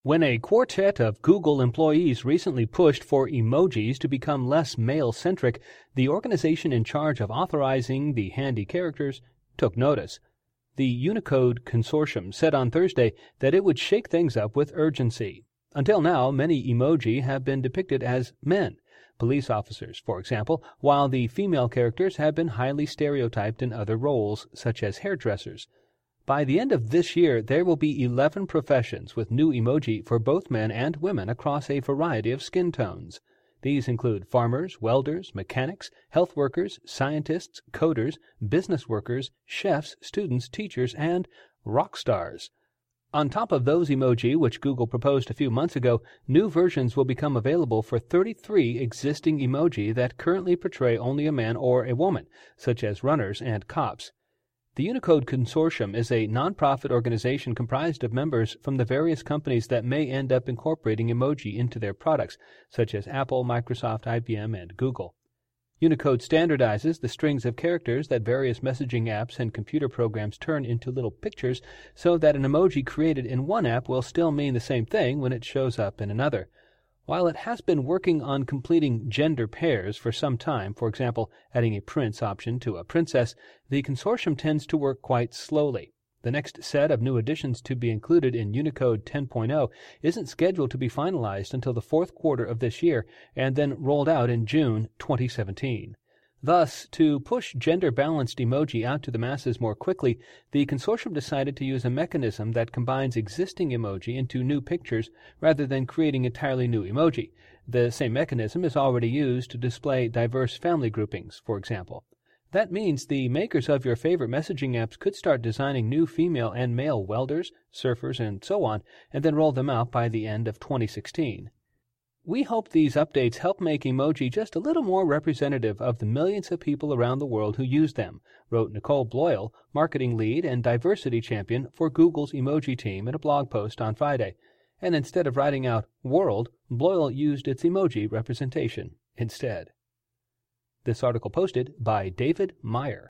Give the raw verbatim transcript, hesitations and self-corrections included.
When a quartet of Google employees recently pushed for emojis to become less male-centric, the organization in charge of authorizing the handy characters took notice. The Unicode Consortium said on Thursday that it would shake things up with urgency. Until now, many emoji have been depicted as men, police officers, for example, while the female characters have been highly stereotyped in other roles, such as hairdressers. By the end of this year, there will be eleven professions with new emoji for both men and women across a variety of skin tones. These include farmers, welders, mechanics, health workers, scientists, coders, business workers, chefs, students, teachers, and rock stars. On top of those emoji which Google proposed a few months ago, new versions will become available for thirty-three existing emoji that currently portray only a man or a woman, such as runners and cops. The Unicode Consortium is a nonprofit organization comprised of members from the various companies that may end up incorporating emoji into their products, such as Apple, Microsoft, I B M, and Google. Unicode standardizes the strings of characters that various messaging apps and computer programs turn into little pictures so that an emoji created in one app will still mean the same thing when it shows up in another. While it has been working on completing gender pairs for some time, for example, adding a prince option to a princess, the consortium tends to work quite slowly. The next set of new additions to be included in Unicode ten point oh isn't scheduled to be finalized until the fourth quarter of this year and then rolled out in June twenty seventeen. Thus, to push gender-balanced emoji out to the masses more quickly, the consortium decided to use a mechanism that combines existing emoji into new pictures rather than creating entirely new emoji. The same mechanism is already used to display diverse family groupings, for example. That means the makers of your favorite messaging apps could start designing new female and male welders, surfers, and so on, and then roll them out by the end of twenty sixteen. We hope these updates help make emoji just a little more representative of the millions of people around the world who use them, wrote Nicole Bloyle, marketing lead and diversity champion for Google's emoji team in a blog post on Friday. And instead of writing out world, Bloyle used its emoji representation instead. This article posted by David Meyer.